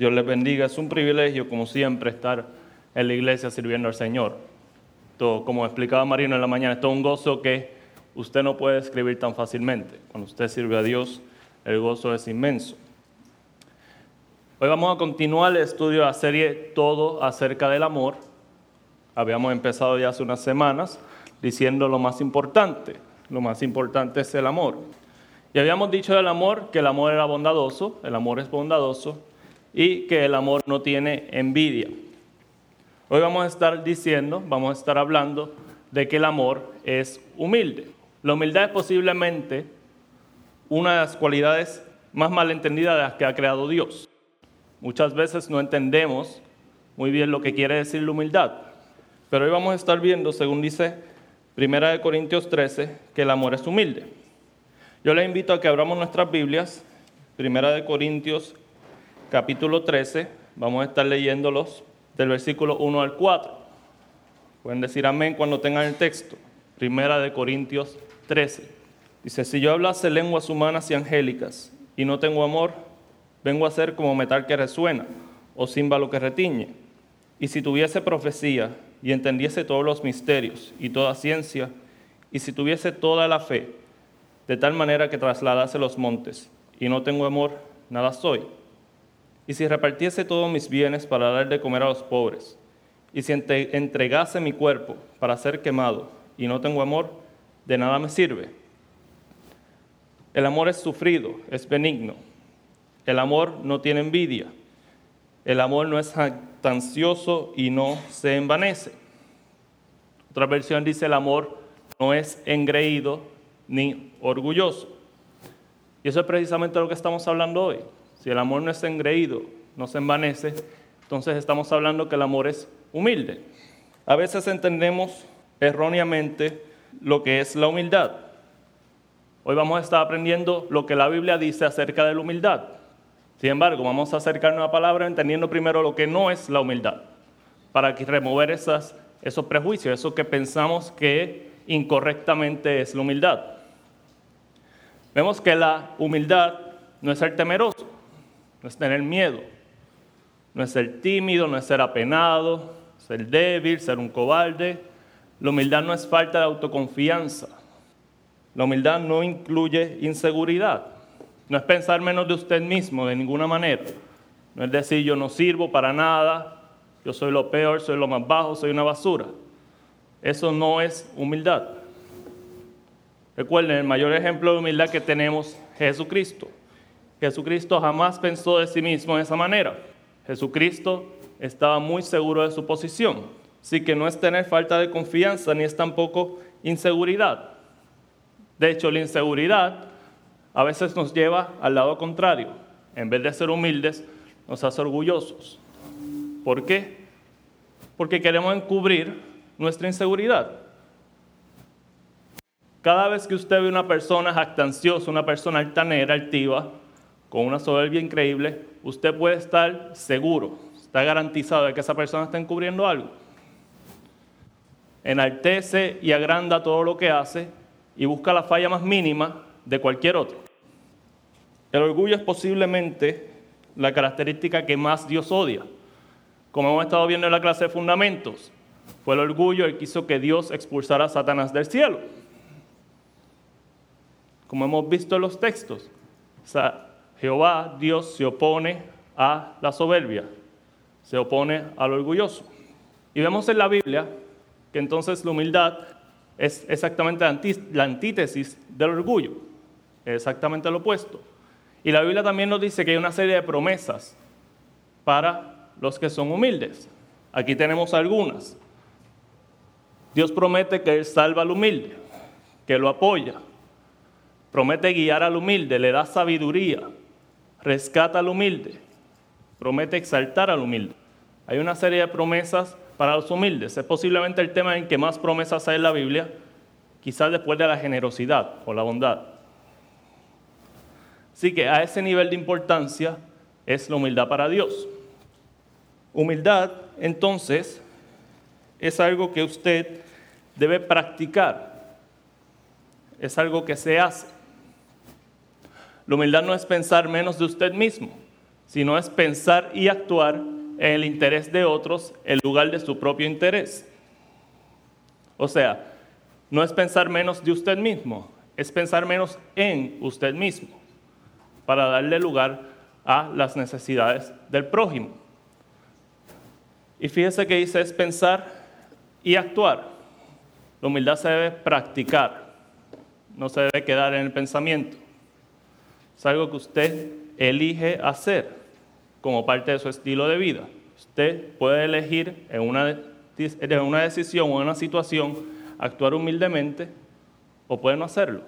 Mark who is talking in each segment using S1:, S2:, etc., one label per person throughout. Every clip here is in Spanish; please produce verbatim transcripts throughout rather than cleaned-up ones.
S1: Dios les bendiga. Es un privilegio, como siempre, estar en la iglesia sirviendo al Señor. Todo, como explicaba Marino en la mañana, es todo un gozo que usted no puede describir tan fácilmente. Cuando usted sirve a Dios, el gozo es inmenso. Hoy vamos a continuar el estudio de la serie Todo acerca del amor. Habíamos empezado ya hace unas semanas diciendo lo más importante. Lo más importante es el amor. Y habíamos dicho del amor que el amor era bondadoso, el amor es bondadoso y que el amor no tiene envidia. Hoy vamos a estar diciendo, vamos a estar hablando de que el amor es humilde. La humildad es posiblemente una de las cualidades más malentendidas de las que ha creado Dios. Muchas veces no entendemos muy bien lo que quiere decir la humildad. Pero hoy vamos a estar viendo, según dice Primera de Corintios trece, que el amor es humilde. Yo les invito a que abramos nuestras Biblias, Primera de Corintios capítulo trece, vamos a estar leyéndolos del versículo uno al cuatro. Pueden decir amén cuando tengan el texto. Primera de Corintios trece. Dice, si yo hablase lenguas humanas y angélicas y no tengo amor, vengo a ser como metal que resuena o címbalo que retiñe. Y si tuviese profecía y entendiese todos los misterios y toda ciencia, y si tuviese toda la fe, de tal manera que trasladase los montes, y no tengo amor, nada soy. Y si repartiese todos mis bienes para dar de comer a los pobres, y si entregase mi cuerpo para ser quemado, y no tengo amor, de nada me sirve. El amor es sufrido, es benigno. El amor no tiene envidia. El amor no es jactancioso y no se envanece. Otra versión dice, el amor no es engreído ni orgulloso. Y eso es precisamente lo que estamos hablando hoy. Si el amor no es engreído, no se envanece, entonces estamos hablando que el amor es humilde. A veces entendemos erróneamente lo que es la humildad. Hoy vamos a estar aprendiendo lo que la Biblia dice acerca de la humildad. Sin embargo, vamos a acercarnos a la palabra entendiendo primero lo que no es la humildad, para que remover esas, esos prejuicios, eso que pensamos que incorrectamente es la humildad. Vemos que la humildad no es ser temeroso, no es tener miedo, no es ser tímido, no es ser apenado, ser débil, ser un cobarde. La humildad no es falta de autoconfianza. La humildad no incluye inseguridad. No es pensar menos de usted mismo de ninguna manera. No es decir, yo no sirvo para nada, yo soy lo peor, soy lo más bajo, soy una basura. Eso no es humildad. Recuerden, el mayor ejemplo de humildad que tenemos es Jesucristo. Jesucristo jamás pensó de sí mismo de esa manera. Jesucristo estaba muy seguro de su posición. Así que no es tener falta de confianza ni es tampoco inseguridad. De hecho, la inseguridad a veces nos lleva al lado contrario. En vez de ser humildes, nos hace orgullosos. ¿Por qué? Porque queremos encubrir nuestra inseguridad. Cada vez que usted ve una persona jactanciosa, una persona altanera, altiva, con una soberbia increíble, usted puede estar seguro, está garantizado de que esa persona está encubriendo algo. Enaltece y agranda todo lo que hace y busca la falla más mínima de cualquier otro. El orgullo es posiblemente la característica que más Dios odia. Como hemos estado viendo en la clase de fundamentos, fue el orgullo el que hizo que Dios expulsara a Satanás del cielo. Como hemos visto en los textos, o sea, Jehová, Dios, se opone a la soberbia, se opone al orgulloso. Y vemos en la Biblia que entonces la humildad es exactamente la antítesis del orgullo, es exactamente lo opuesto. Y la Biblia también nos dice que hay una serie de promesas para los que son humildes. Aquí tenemos algunas. Dios promete que Él salva al humilde, que lo apoya. Promete guiar al humilde, le da sabiduría, rescata al humilde, promete exaltar al humilde. Hay una serie de promesas para los humildes. Es posiblemente el tema en que más promesas hay en la Biblia, quizás después de la generosidad o la bondad. Así que a ese nivel de importancia es la humildad para Dios. Humildad, entonces, es algo que usted debe practicar. Es algo que se hace. La humildad no es pensar menos de usted mismo, sino es pensar y actuar en el interés de otros en lugar de su propio interés. O sea, no es pensar menos de usted mismo, es pensar menos en usted mismo, para darle lugar a las necesidades del prójimo. Y fíjese que dice es pensar y actuar. La humildad se debe practicar, no se debe quedar en el pensamiento. Es algo que usted elige hacer como parte de su estilo de vida. Usted puede elegir en una, en una decisión o en una situación actuar humildemente o puede no hacerlo.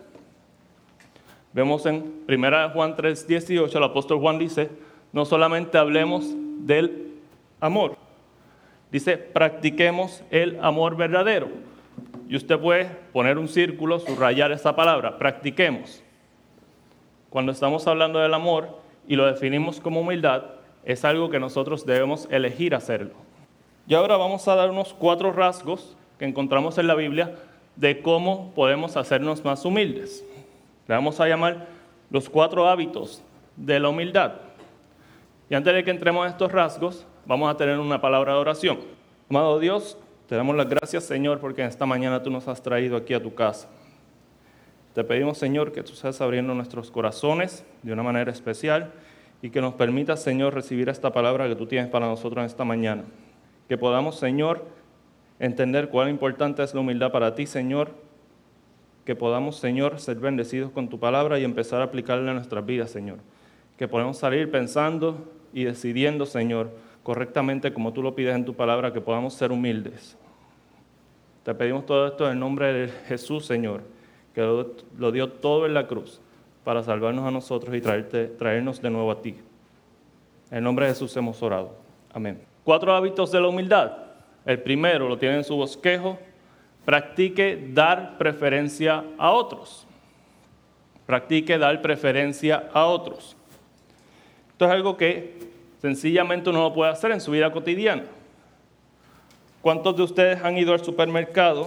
S1: Vemos en primera Juan tres dieciocho, el apóstol Juan dice, no solamente hablemos del amor, dice, practiquemos el amor verdadero. Y usted puede poner un círculo, subrayar esa palabra, practiquemos. Cuando estamos hablando del amor y lo definimos como humildad, es algo que nosotros debemos elegir hacerlo. Y ahora vamos a dar unos cuatro rasgos que encontramos en la Biblia de cómo podemos hacernos más humildes. Le vamos a llamar los cuatro hábitos de la humildad. Y antes de que entremos a estos rasgos, vamos a tener una palabra de oración. Amado Dios, te damos las gracias, Señor, porque en esta mañana tú nos has traído aquí a tu casa. Te pedimos, Señor, que tú seas abriendo nuestros corazones de una manera especial y que nos permitas, Señor, recibir esta palabra que tú tienes para nosotros en esta mañana. Que podamos, Señor, entender cuán importante es la humildad para ti, Señor. Que podamos, Señor, ser bendecidos con tu palabra y empezar a aplicarla en nuestras vidas, Señor. Que podamos salir pensando y decidiendo, Señor, correctamente como tú lo pides en tu palabra, que podamos ser humildes. Te pedimos todo esto en el nombre de Jesús, Señor, que lo, lo dio todo en la cruz para salvarnos a nosotros y traerte, traernos de nuevo a ti. En el nombre de Jesús hemos orado. Amén. Cuatro hábitos de la humildad. El primero lo tiene en su bosquejo. Practique dar preferencia a otros. Practique dar preferencia a otros. Esto es algo que sencillamente uno lo puede hacer en su vida cotidiana. ¿Cuántos de ustedes han ido al supermercado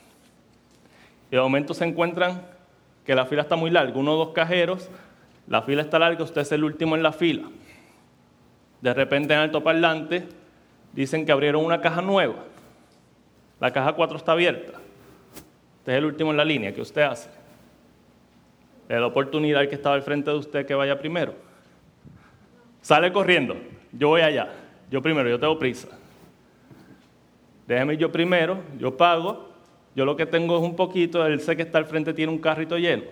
S1: y de momento se encuentran que la fila está muy larga? Uno o dos cajeros, la fila está larga, usted es el último en la fila. De repente en altoparlante dicen que abrieron una caja nueva. La caja cuatro está abierta. Usted es el último en la línea. ¿Qué usted hace? Le da la oportunidad al que estaba al frente de usted que vaya primero. Sale corriendo. Yo voy allá. Yo primero, yo tengo prisa. Déjeme yo primero, yo pago. Yo lo que tengo es un poquito, él sé que está al frente tiene un carrito lleno.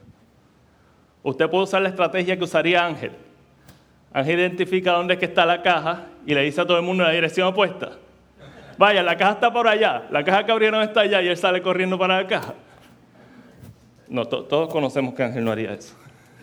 S1: Usted puede usar la estrategia que usaría Ángel. Ángel identifica dónde es que está la caja y le dice a todo el mundo la dirección opuesta. Vaya, la caja está por allá, la caja que abrieron está allá y él sale corriendo para la caja. No, to- todos conocemos que Ángel no haría eso.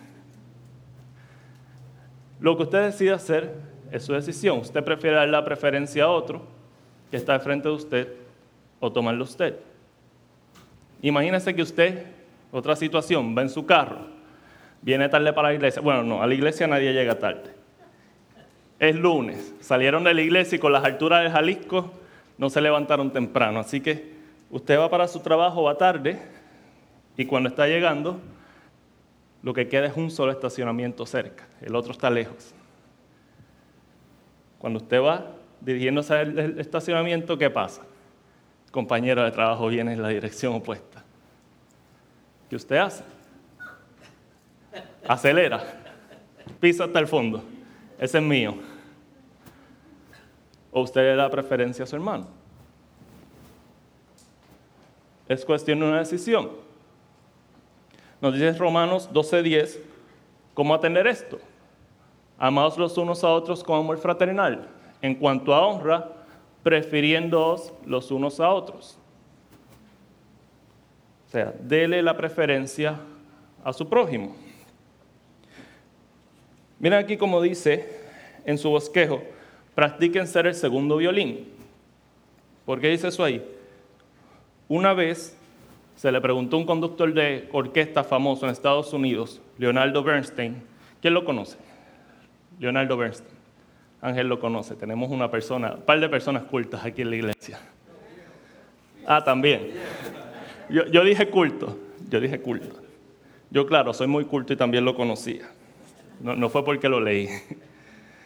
S1: Lo que usted decide hacer es su decisión. Usted prefiere dar la preferencia a otro que está al frente de usted o tomarlo usted. Imagínese que usted, otra situación, va en su carro, viene tarde para la iglesia. Bueno, no, a la iglesia nadie llega tarde. Es lunes, salieron de la iglesia y con las alturas del Jalisco no se levantaron temprano. Así que usted va para su trabajo, va tarde, y cuando está llegando, lo que queda es un solo estacionamiento cerca, el otro está lejos. Cuando usted va dirigiéndose al estacionamiento, ¿qué pasa? El compañero de trabajo viene en la dirección opuesta. ¿Qué usted hace? Acelera, pisa hasta el fondo. Ese es mío. ¿O usted le da preferencia a su hermano? Es cuestión de una decisión. Nos dice Romanos doce diez, ¿cómo atender esto? Amaos los unos a otros con amor fraternal, en cuanto a honra, prefiriéndoos los unos a otros. O sea, dele la preferencia a su prójimo. Miren aquí como dice en su bosquejo, practiquen ser el segundo violín. ¿Por qué dice eso ahí? Una vez se le preguntó a un conductor de orquesta famoso en Estados Unidos, Leonardo Bernstein. ¿Quién lo conoce? Leonardo Bernstein. Ángel lo conoce. Tenemos una persona, un par de personas cultas aquí en la iglesia. Ah, también. Yo, yo dije culto. Yo dije culto. Yo, claro, soy muy culto y también lo conocía. No, no fue porque lo leí.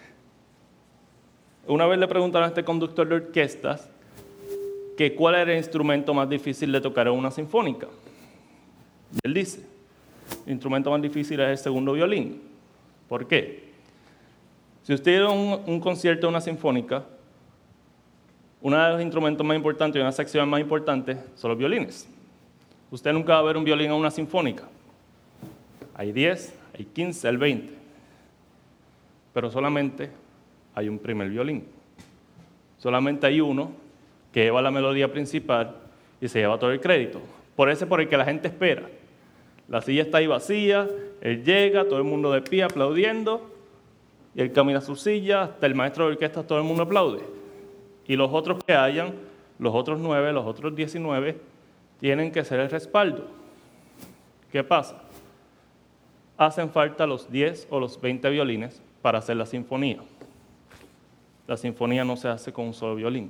S1: Una vez le preguntaron a este conductor de orquestas que cuál era el instrumento más difícil de tocar en una sinfónica. Y él dice, el instrumento más difícil es el segundo violín. ¿Por qué? Si usted iba a un, un concierto de una sinfónica, uno de los instrumentos más importantes y una sección más importante son los violines. Usted nunca va a ver un violín en una sinfónica. Hay diez, hay quince, hay veinte. Pero solamente hay un primer violín. Solamente hay uno que lleva la melodía principal y se lleva todo el crédito. Por ese por el que la gente espera. La silla está ahí vacía, él llega, todo el mundo de pie aplaudiendo, y él camina a su silla, hasta el maestro de orquesta, todo el mundo aplaude. Y los otros que hayan, los otros nueve, los otros diecinueve, tienen que ser el respaldo. ¿Qué pasa? Hacen falta los diez o los veinte violines para hacer la sinfonía. La sinfonía no se hace con un solo violín.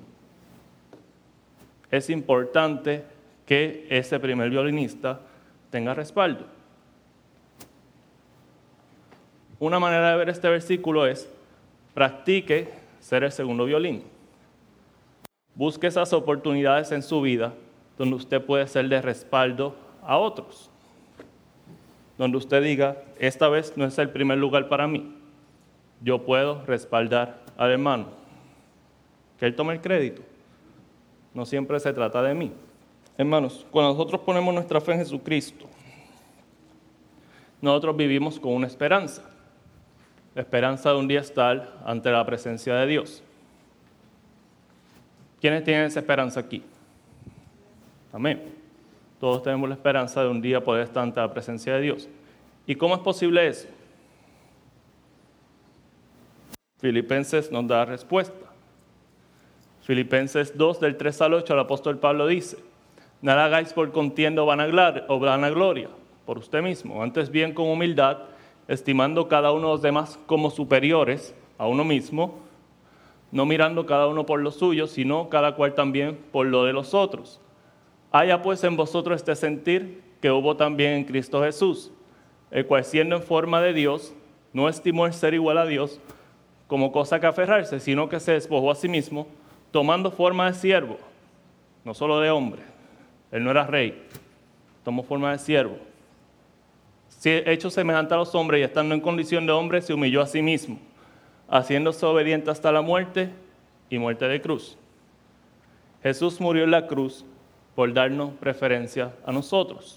S1: Es importante que ese primer violinista tenga respaldo. Una manera de ver este versículo es, practique ser el segundo violín. Busque esas oportunidades en su vida donde usted puede ser de respaldo a otros. Donde usted diga, esta vez no es el primer lugar para mí. Yo puedo respaldar al hermano. Que él tome el crédito. No siempre se trata de mí. Hermanos, cuando nosotros ponemos nuestra fe en Jesucristo, nosotros vivimos con una esperanza. La esperanza de un día estar ante la presencia de Dios. ¿Quiénes tienen esa esperanza aquí? Amén. Todos tenemos la esperanza de un día poder estar ante la presencia de Dios. ¿Y cómo es posible eso? Filipenses nos da respuesta. Filipenses dos, del tres al ocho, el apóstol Pablo dice, nada hagáis por contienda o vanagloria por usted mismo, antes bien con humildad, estimando cada uno de los demás como superiores a uno mismo, no mirando cada uno por lo suyo, sino cada cual también por lo de los otros. Haya pues en vosotros este sentir que hubo también en Cristo Jesús, el cual siendo en forma de Dios, no estimó el ser igual a Dios como cosa que aferrarse, sino que se despojó a sí mismo, tomando forma de siervo, no solo de hombre. Él no era rey, tomó forma de siervo. Hecho semejante a los hombres y estando en condición de hombre, se humilló a sí mismo, haciéndose obediente hasta la muerte y muerte de cruz. Jesús murió en la cruz por darnos preferencia a nosotros.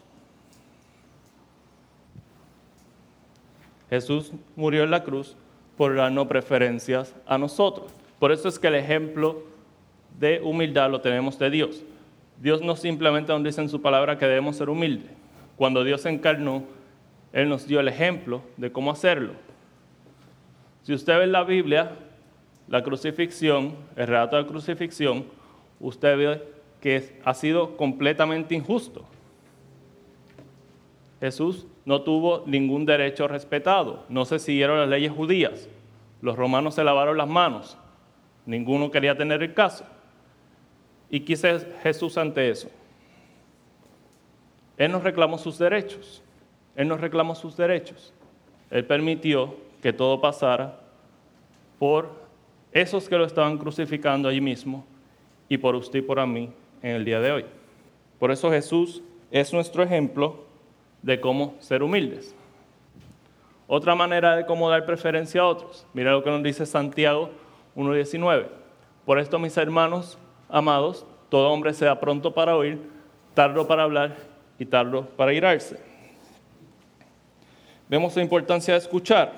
S1: Jesús murió en la cruz por darnos preferencias a nosotros. Por eso es que el ejemplo de humildad lo tenemos de Dios. Dios no simplemente nos dice en su palabra que debemos ser humildes. Cuando Dios se encarnó, Él nos dio el ejemplo de cómo hacerlo. Si usted ve en la Biblia, la crucifixión, el relato de la crucifixión, usted ve que ha sido completamente injusto. Jesús no tuvo ningún derecho respetado, no se siguieron las leyes judías, los romanos se lavaron las manos, ninguno quería tener el caso. ¿Y qué hizo Jesús ante eso? Él nos reclamó sus derechos, Él nos reclamó sus derechos. Él permitió que todo pasara por esos que lo estaban crucificando allí mismo y por usted y por a mí en el día de hoy. Por eso Jesús es nuestro ejemplo de cómo ser humildes. Otra manera de cómo dar preferencia a otros. Mira lo que nos dice Santiago uno diecinueve. Por esto, mis hermanos amados, todo hombre sea pronto para oír, tardo para hablar y tardo para irarse. Vemos la importancia de escuchar.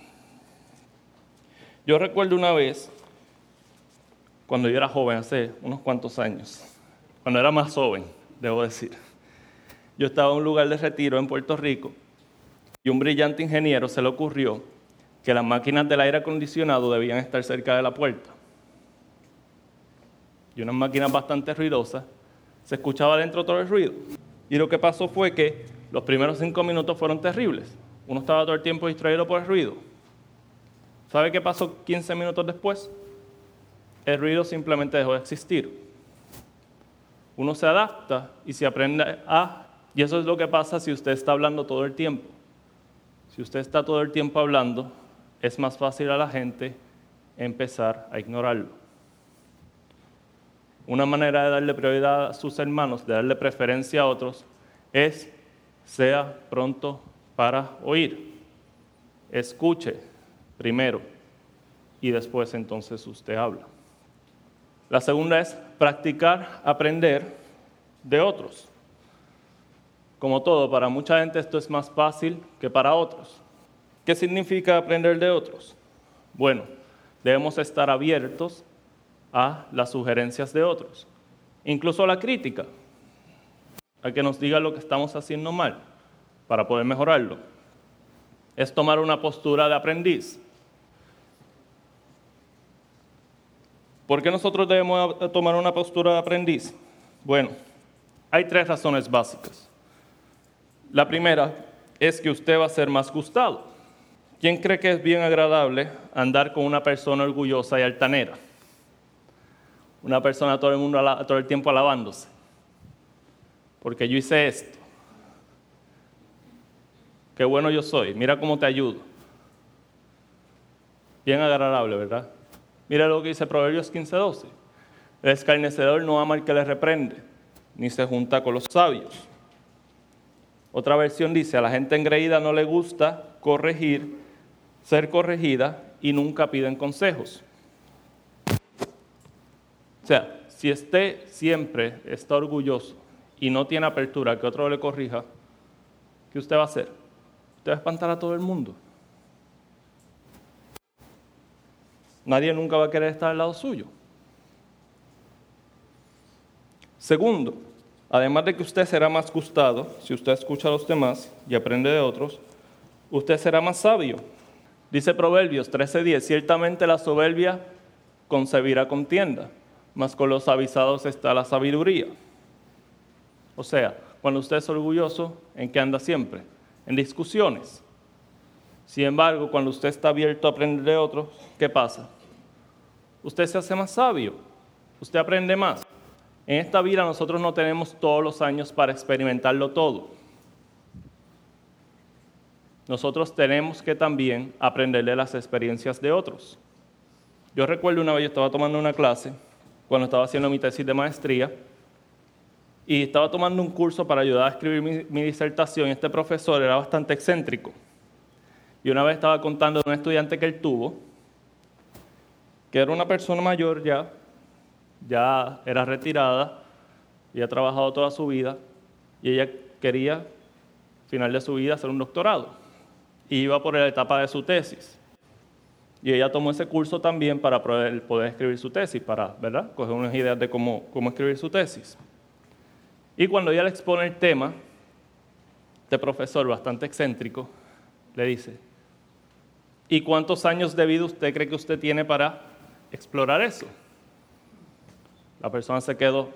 S1: Yo recuerdo una vez, cuando yo era joven, hace unos cuantos años, cuando era más joven, debo decir, yo estaba en un lugar de retiro en Puerto Rico y un brillante ingeniero se le ocurrió que las máquinas del aire acondicionado debían estar cerca de la puerta. Y unas máquinas bastante ruidosas, se escuchaba dentro todo el ruido. Y lo que pasó fue que los primeros cinco minutos fueron terribles. Uno estaba todo el tiempo distraído por el ruido. ¿Sabe qué pasó quince minutos después? El ruido simplemente dejó de existir. Uno se adapta y se aprende a... Y eso es lo que pasa si usted está hablando todo el tiempo. Si usted está todo el tiempo hablando, es más fácil a la gente empezar a ignorarlo. Una manera de darle prioridad a sus hermanos, de darle preferencia a otros, es sea pronto para oír. Escuche primero y después entonces usted habla. La segunda es practicar, aprender de otros. Como todo, para mucha gente esto es más fácil que para otros. ¿Qué significa aprender de otros? Bueno, debemos estar abiertos a las sugerencias de otros, incluso a la crítica, a que nos diga lo que estamos haciendo mal para poder mejorarlo. Es tomar una postura de aprendiz. ¿Por qué nosotros debemos tomar una postura de aprendiz? Bueno, hay tres razones básicas. La primera es que usted va a ser más gustado. ¿Quién cree que es bien agradable andar con una persona orgullosa y altanera? Una persona todo el mundo todo el tiempo alabándose. Porque yo hice esto. Qué bueno yo soy. Mira cómo te ayudo. Bien agradable, ¿verdad? Mira lo que dice Proverbios quince doce. El escarnecedor no ama al que le reprende, ni se junta con los sabios. Otra versión dice, a la gente engreída no le gusta corregir, ser corregida y nunca piden consejos. O sea, si usted siempre está orgulloso y no tiene apertura a que otro le corrija, ¿qué usted va a hacer? Usted va a espantar a todo el mundo. Nadie nunca va a querer estar al lado suyo. Segundo, además de que usted será más gustado, si usted escucha a los demás y aprende de otros, usted será más sabio. Dice Proverbios trece diez, ciertamente la soberbia concebirá contienda, mas con los avisados está la sabiduría. O sea, cuando usted es orgulloso, ¿en qué anda siempre? En discusiones. Sin embargo, cuando usted está abierto a aprender de otros, ¿qué pasa? Usted se hace más sabio, usted aprende más. En esta vida nosotros no tenemos todos los años para experimentarlo todo. Nosotros tenemos que también aprender de las experiencias de otros. Yo recuerdo una vez, yo estaba tomando una clase, cuando estaba haciendo mi tesis de maestría, y estaba tomando un curso para ayudar a escribir mi, mi disertación, y este profesor era bastante excéntrico. Y una vez estaba contando de un estudiante que él tuvo, que era una persona mayor ya, ya era retirada, y ha trabajado toda su vida, y ella quería, al final de su vida, hacer un doctorado. Y iba por la etapa de su tesis. Y ella tomó ese curso también para poder, poder escribir su tesis, para, ¿verdad?, coger unas ideas de cómo, cómo escribir su tesis. Y cuando ella le expone el tema, este profesor bastante excéntrico le dice, ¿y cuántos años de vida usted cree que usted tiene para explorar eso? La persona se quedó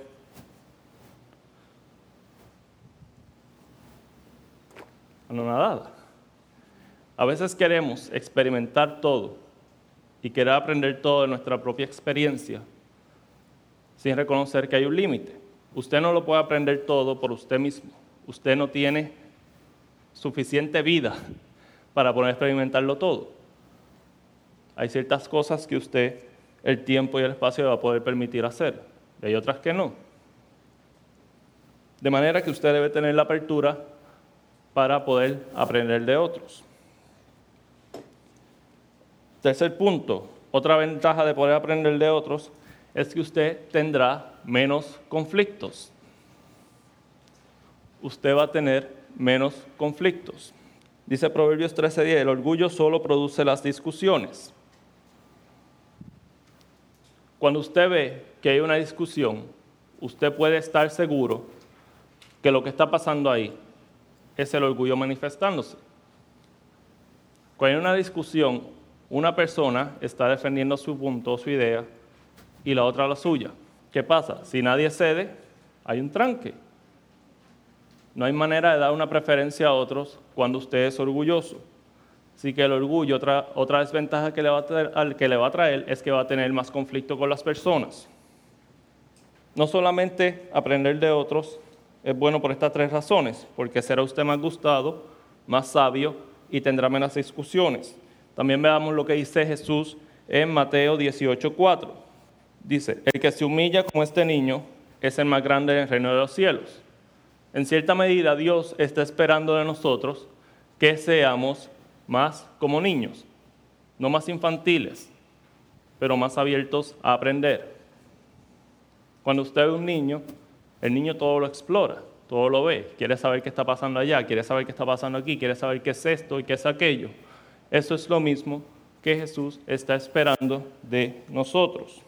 S1: anonadada. A veces queremos experimentar todo y querer aprender todo de nuestra propia experiencia sin reconocer que hay un límite. Usted no lo puede aprender todo por usted mismo. Usted no tiene suficiente vida para poder experimentarlo todo. Hay ciertas cosas que usted, el tiempo y el espacio le va a poder permitir hacer, y hay otras que no. De manera que usted debe tener la apertura para poder aprender de otros. Tercer punto, otra ventaja de poder aprender de otros es que usted tendrá menos conflictos. Usted va a tener menos conflictos. Dice Proverbios trece diez, el orgullo solo produce las discusiones. Cuando usted ve que hay una discusión, usted puede estar seguro que lo que está pasando ahí es el orgullo manifestándose. Cuando hay una discusión, una persona está defendiendo su punto, su idea, y la otra la suya. ¿Qué pasa? Si nadie cede, hay un tranque. No hay manera de dar una preferencia a otros cuando usted es orgulloso. Así que el orgullo, otra, otra desventaja que le, va a traer, al que le va a traer es que va a tener más conflicto con las personas. No solamente aprender de otros es bueno por estas tres razones, porque será usted más gustado, más sabio y tendrá menos discusiones. También veamos lo que dice Jesús en Mateo dieciocho cuatro. Dice, el que se humilla como este niño es el más grande en el reino de los cielos. En cierta medida, Dios está esperando de nosotros que seamos más como niños, no más infantiles, pero más abiertos a aprender. Cuando usted ve un niño, el niño todo lo explora, todo lo ve, quiere saber qué está pasando allá, quiere saber qué está pasando aquí, quiere saber qué es esto y qué es aquello. Eso es lo mismo que Jesús está esperando de nosotros.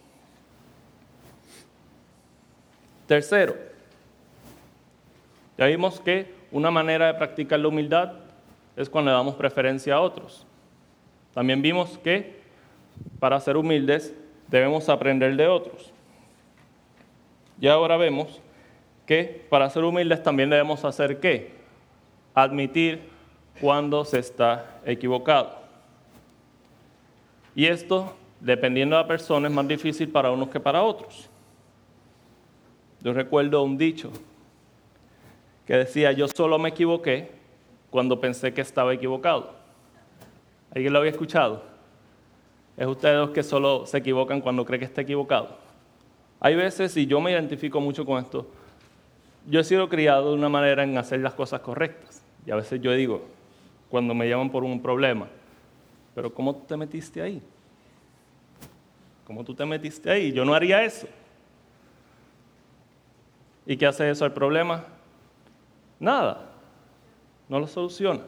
S1: Tercero, ya vimos que una manera de practicar la humildad es cuando le damos preferencia a otros. También vimos que para ser humildes debemos aprender de otros. Y ahora vemos que para ser humildes también debemos hacer ¿qué? Admitir cuando se está equivocado. Y esto, dependiendo de la persona, es más difícil para unos que para otros. Yo recuerdo un dicho que decía, yo solo me equivoqué cuando pensé que estaba equivocado. ¿Alguien lo había escuchado? ¿Es ustedes los que solo se equivocan cuando creen que está equivocado? Hay veces, y yo me identifico mucho con esto, yo he sido criado de una manera en hacer las cosas correctas. Y a veces yo digo, cuando me llaman por un problema, pero ¿cómo tú te metiste ahí? ¿Cómo tú te metiste ahí? Yo no haría eso. ¿Y qué hace eso al problema? Nada. No lo soluciona.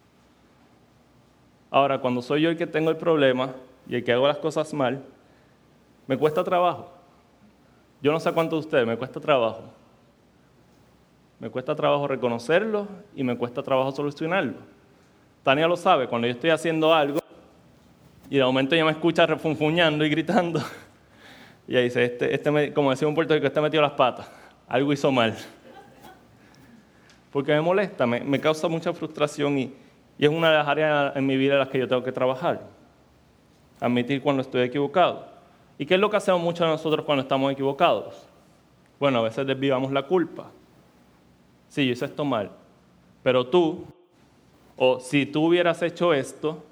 S1: Ahora, cuando soy yo el que tengo el problema y el que hago las cosas mal, me cuesta trabajo. Yo no sé cuánto de ustedes, me cuesta trabajo. Me cuesta trabajo reconocerlo y me cuesta trabajo solucionarlo. Tania lo sabe, cuando yo estoy haciendo algo y de momento ella me escucha refunfuñando y gritando, y ella dice, este, este me, como decía un Puerto Rico, este metió las patas, algo hizo mal. Porque me molesta, me, me causa mucha frustración y, y es una de las áreas en mi vida en las que yo tengo que trabajar. Admitir cuando estoy equivocado. ¿Y qué es lo que hacemos muchos de nosotros cuando estamos equivocados? Bueno, a veces desviamos la culpa. Sí, yo hice esto mal, pero tú, o si tú hubieras hecho esto,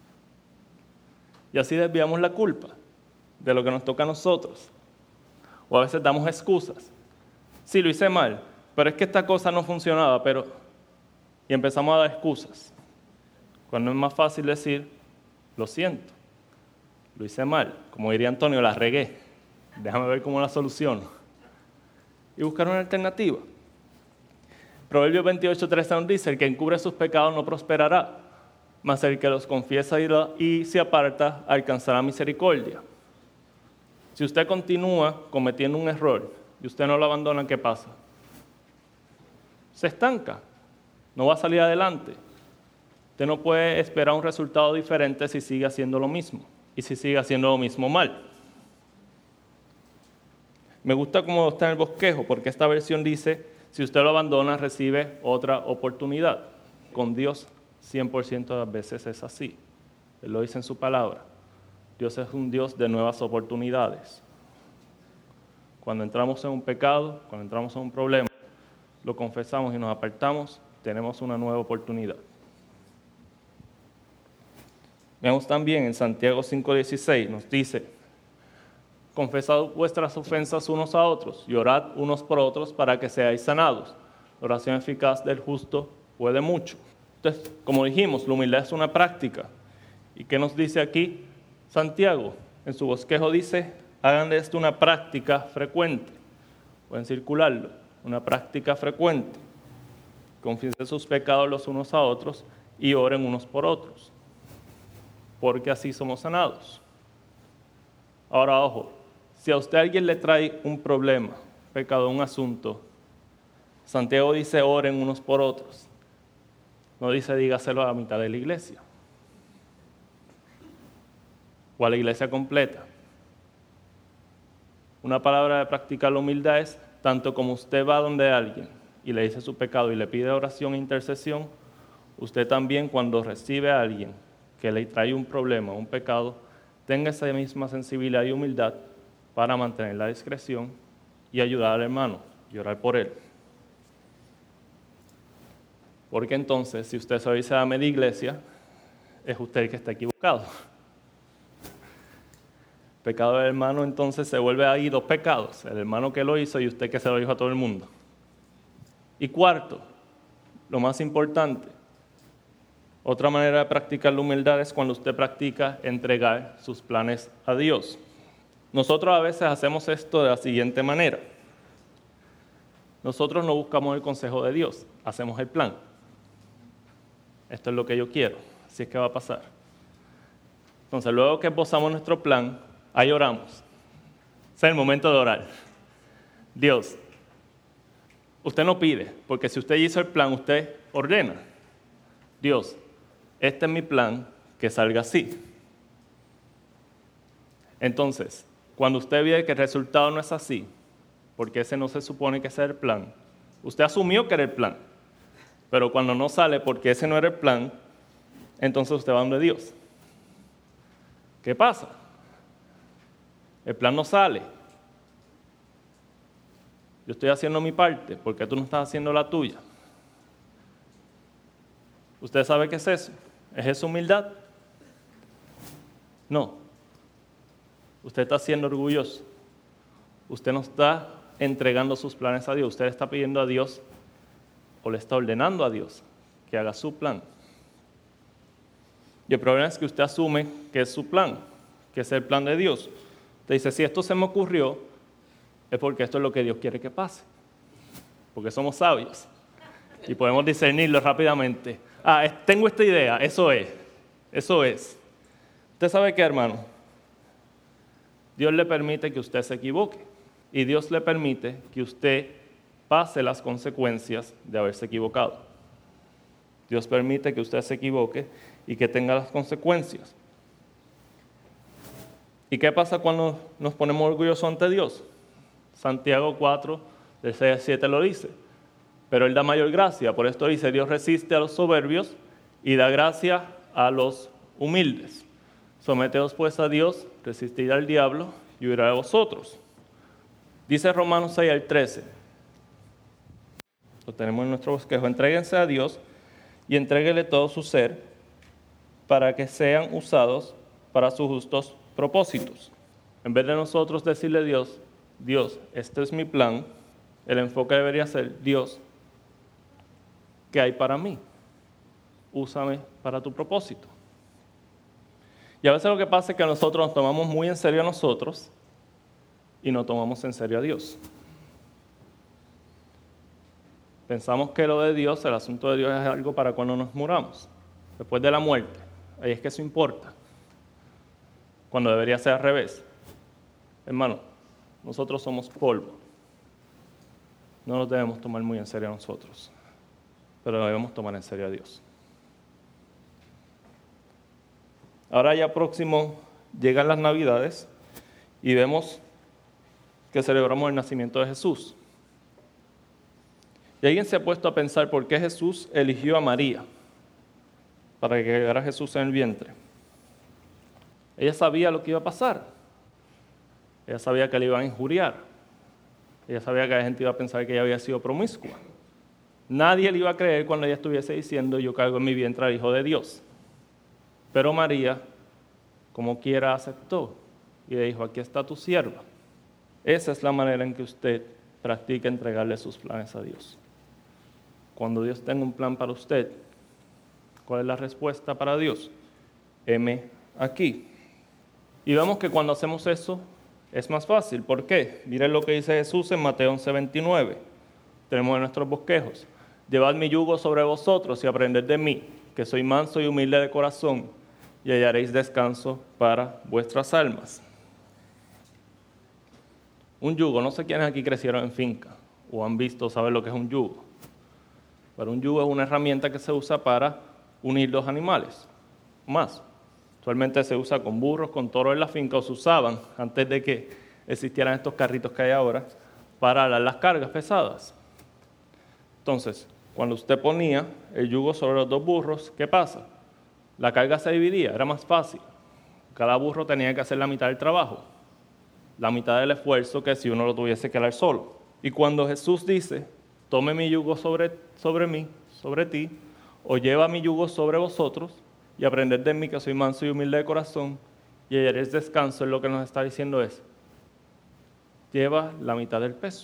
S1: y así desviamos la culpa de lo que nos toca a nosotros. O a veces damos excusas. Sí, lo hice mal, pero es que esta cosa no funcionaba, pero... Y empezamos a dar excusas. Cuando es más fácil decir, lo siento, lo hice mal. Como diría Antonio, la regué. Déjame ver cómo la soluciono. Y buscar una alternativa. Proverbios veintiocho trece nos dice, el que encubre sus pecados no prosperará, mas el que los confiesa y se aparta alcanzará misericordia. Si usted continúa cometiendo un error y usted no lo abandona, ¿qué pasa? Se estanca, no va a salir adelante. Usted no puede esperar un resultado diferente si sigue haciendo lo mismo y si sigue haciendo lo mismo mal. Me gusta cómo está en el bosquejo, porque esta versión dice, si usted lo abandona, recibe otra oportunidad. Con Dios, cien por ciento de las veces es así. Él lo dice en su palabra. Dios es un Dios de nuevas oportunidades. Cuando entramos en un pecado, cuando entramos en un problema, lo confesamos y nos apartamos, tenemos una nueva oportunidad. Veamos también en Santiago cinco dieciséis, nos dice, confesad vuestras ofensas unos a otros y orad unos por otros para que seáis sanados. La oración eficaz del justo puede mucho. Entonces, como dijimos, la humildad es una práctica. ¿Y qué nos dice aquí Santiago? En su bosquejo dice, hagan de esto una práctica frecuente. Pueden circularlo, una práctica frecuente. Confiesen sus pecados los unos a otros y oren unos por otros, porque así somos sanados. Ahora, ojo, si a usted alguien le trae un problema, un pecado, un asunto, Santiago dice oren unos por otros. No dice dígaselo a la mitad de la iglesia o a la iglesia completa. Una palabra de practicar la humildad es tanto como usted va donde alguien y le dice su pecado y le pide oración e intercesión, usted también cuando recibe a alguien que le trae un problema, un pecado, tenga esa misma sensibilidad y humildad para mantener la discreción y ayudar al hermano y orar por él. Porque entonces, si usted se dice a media iglesia, es usted el que está equivocado. Pecado del hermano, entonces se vuelve ahí dos pecados. El hermano que lo hizo y usted que se lo dijo a todo el mundo. Y cuarto, lo más importante, otra manera de practicar la humildad es cuando usted practica entregar sus planes a Dios. Nosotros a veces hacemos esto de la siguiente manera. Nosotros no buscamos el consejo de Dios, hacemos el plan. Esto es lo que yo quiero, así es que va a pasar. Entonces, luego que esbozamos nuestro plan, ahí oramos. Ese es el momento de orar. Dios, usted no pide, porque si usted hizo el plan, usted ordena. Dios, este es mi plan, que salga así. Entonces, cuando usted ve que el resultado no es así, porque ese no se supone que sea el plan, usted asumió que era el plan, pero cuando no sale porque ese no era el plan, entonces usted va donde Dios. ¿Qué pasa? El plan no sale. Yo estoy haciendo mi parte, porque tú no estás haciendo la tuya. ¿Usted sabe qué es eso? ¿Es eso humildad? No. Usted está siendo orgulloso. Usted no está entregando sus planes a Dios. Usted está pidiendo a Dios o le está ordenando a Dios que haga su plan. Y el problema es que usted asume que es su plan, que es el plan de Dios. Usted dice, si esto se me ocurrió, es porque esto es lo que Dios quiere que pase. Porque somos sabios y podemos discernirlo rápidamente. Ah, tengo esta idea, eso es, eso es. ¿Usted sabe qué, hermano? Dios le permite que usted se equivoque y Dios le permite que usted pase las consecuencias de haberse equivocado. Dios permite que usted se equivoque y que tenga las consecuencias. ¿Y qué pasa cuando nos ponemos orgullosos ante Dios? Santiago cuatro, del seis al siete lo dice. Pero Él da mayor gracia. Por esto dice, Dios resiste a los soberbios y da gracia a los humildes. Someteos pues a Dios, resistid al diablo y huirá de vosotros. Dice Romanos seis al trece. Lo tenemos en nuestro bosquejo. Entréguense a Dios y entréguele todo su ser para que sean usados para sus justos propósitos. En vez de nosotros decirle a Dios, Dios, este es mi plan, el enfoque debería ser, Dios, ¿qué hay para mí? Úsame para tu propósito. Y a veces lo que pasa es que nosotros nos tomamos muy en serio a nosotros y no tomamos en serio a Dios. Pensamos que lo de Dios, el asunto de Dios es algo para cuando nos muramos, después de la muerte. Ahí es que eso importa, cuando debería ser al revés. Hermano, nosotros somos polvo. No nos debemos tomar muy en serio a nosotros, pero debemos tomar en serio a Dios. Ahora ya próximo llegan las Navidades y vemos que celebramos el nacimiento de Jesús. Y alguien se ha puesto a pensar por qué Jesús eligió a María para que llegara Jesús en el vientre. Ella sabía lo que iba a pasar. Ella sabía que le iban a injuriar. Ella sabía que la gente iba a pensar que ella había sido promiscua. Nadie le iba a creer cuando ella estuviese diciendo, yo cargo en mi vientre al Hijo de Dios. Pero María, como quiera, aceptó y le dijo, aquí está tu sierva. Esa es la manera en que usted practica entregarle sus planes a Dios. Cuando Dios tenga un plan para usted, ¿cuál es la respuesta para Dios? Heme aquí. Y vemos que cuando hacemos eso es más fácil. ¿Por qué? Miren lo que dice Jesús en Mateo once veintinueve. Tenemos en nuestros bosquejos. Llevad mi yugo sobre vosotros y aprended de mí, que soy manso y humilde de corazón, y hallaréis descanso para vuestras almas. Un yugo, no sé quiénes aquí crecieron en finca o han visto, saben lo que es un yugo. Pero un yugo es una herramienta que se usa para unir dos animales, más. Actualmente se usa con burros, con toros en la finca, o se usaban antes de que existieran estos carritos que hay ahora para las cargas pesadas. Entonces, cuando usted ponía el yugo sobre los dos burros, ¿qué pasa? La carga se dividía, era más fácil. Cada burro tenía que hacer la mitad del trabajo, la mitad del esfuerzo que si uno lo tuviese que dar solo. Y cuando Jesús dice, tome mi yugo sobre, sobre mí, sobre ti, o lleva mi yugo sobre vosotros, y aprended de mí que soy manso y humilde de corazón, Y eres descanso, es lo que nos está diciendo es, lleva la mitad del peso.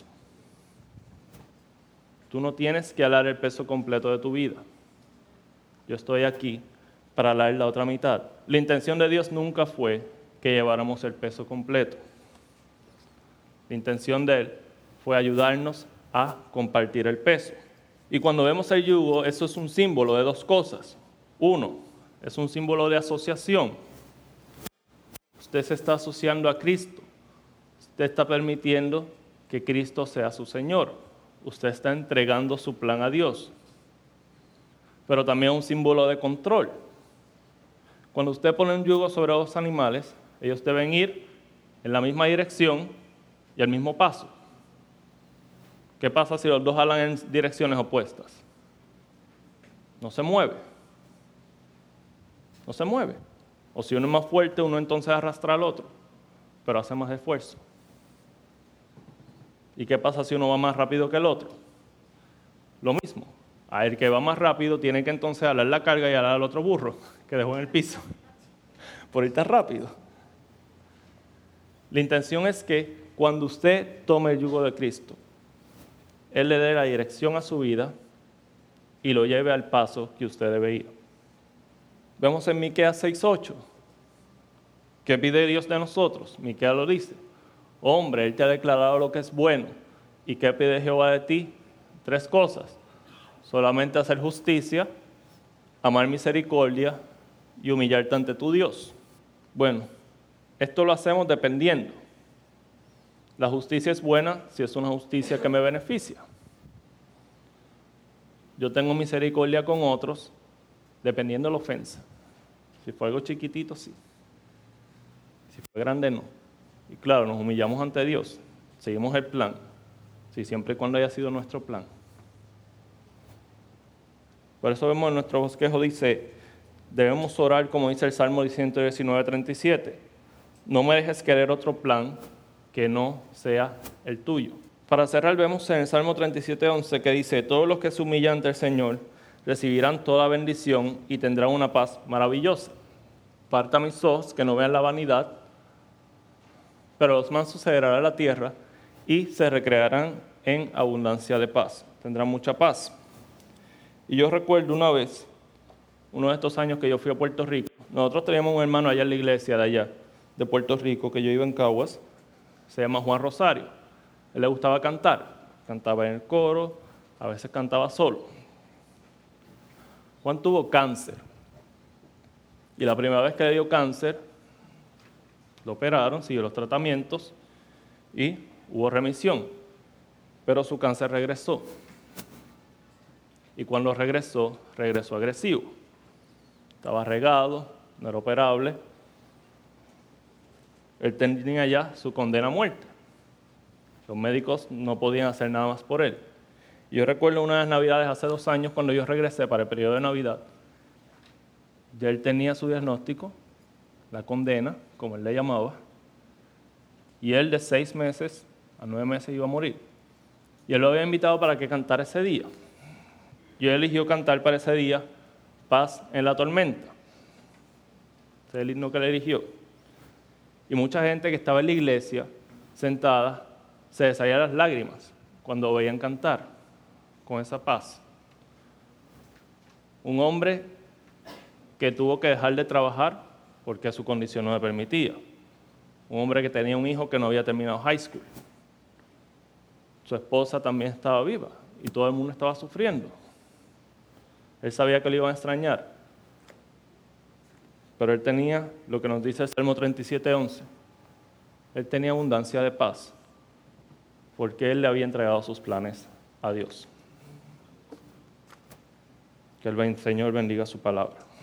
S1: Tú no tienes que alar el peso completo de tu vida. Yo estoy aquí para alar la otra mitad. La intención de Dios nunca fue que lleváramos el peso completo. La intención de Él fue ayudarnos a compartir el peso. Y cuando vemos el yugo, eso es un símbolo de dos cosas. Uno, es un símbolo de asociación. Usted se está asociando a Cristo. Usted está permitiendo que Cristo sea su Señor. Usted está entregando su plan a Dios. Pero también es un símbolo de control. Cuando usted pone un yugo sobre dos animales, ellos deben ir en la misma dirección y al mismo paso. ¿Qué pasa si los dos jalan en direcciones opuestas? No se mueve. No se mueve. O si uno es más fuerte, uno entonces arrastra al otro, pero hace más esfuerzo. ¿Y qué pasa si uno va más rápido que el otro? Lo mismo. A el que va más rápido tiene que entonces jalar la carga y jalar al otro burro que dejó en el piso por ir tan rápido. La intención es que cuando usted tome el yugo de Cristo, Él le dé la dirección a su vida y lo lleve al paso que usted debe ir. Vemos en Miqueas seis ocho. ¿Qué pide Dios de nosotros? Miqueas lo dice. Hombre, Él te ha declarado lo que es bueno. ¿Y qué pide Jehová de ti? Tres cosas. Solamente hacer justicia, amar misericordia y humillarte ante tu Dios. Bueno, esto lo hacemos dependiendo. La justicia es buena si es una justicia que me beneficia. Yo tengo misericordia con otros dependiendo de la ofensa. Si fue algo chiquitito, sí. Si fue grande, no. Y claro, nos humillamos ante Dios. Seguimos el plan. Sí, siempre y cuando haya sido nuestro plan. Por eso vemos en nuestro bosquejo, dice, debemos orar como dice el Salmo ciento diecinueve, treinta y siete. No me dejes querer otro plan que no sea el tuyo. Para cerrar, vemos en el Salmo treinta y siete, once que dice, todos los que se humillan ante el Señor recibirán toda bendición y tendrán una paz maravillosa. Parta mis ojos, que no vean la vanidad, pero los mansos se heredarán la tierra y se recrearán en abundancia de paz. Tendrán mucha paz. Y yo recuerdo una vez, uno de estos años que yo fui a Puerto Rico, nosotros teníamos un hermano allá en la iglesia de allá, de Puerto Rico, que yo iba en Caguas, se llama Juan Rosario. Él le gustaba cantar, cantaba en el coro, a veces cantaba solo. Juan tuvo cáncer. Y la primera vez que le dio cáncer, lo operaron, siguió los tratamientos y hubo remisión. Pero su cáncer regresó. Y cuando regresó, regresó agresivo. Estaba regado, no era operable. Él tenía ya su condena a muerte. Los médicos no podían hacer nada más por él. Yo recuerdo una de las navidades hace dos años cuando yo regresé para el periodo de Navidad. Ya él tenía su diagnóstico, la condena, como él le llamaba, y él de seis meses a nueve meses iba a morir. Y él lo había invitado para que cantara ese día. Y él eligió cantar para ese día Paz en la tormenta. Ese es el himno que él eligió. Y mucha gente que estaba en la iglesia, sentada, se desayaba las lágrimas cuando veían cantar con esa paz. Un hombre que tuvo que dejar de trabajar porque su condición no le permitía. Un hombre que tenía un hijo que no había terminado high school. Su esposa también estaba viva y todo el mundo estaba sufriendo. Él sabía que lo iban a extrañar. Pero él tenía lo que nos dice el Salmo treinta y siete, once. Él tenía abundancia de paz porque él le había entregado sus planes a Dios. Que el Señor bendiga su palabra.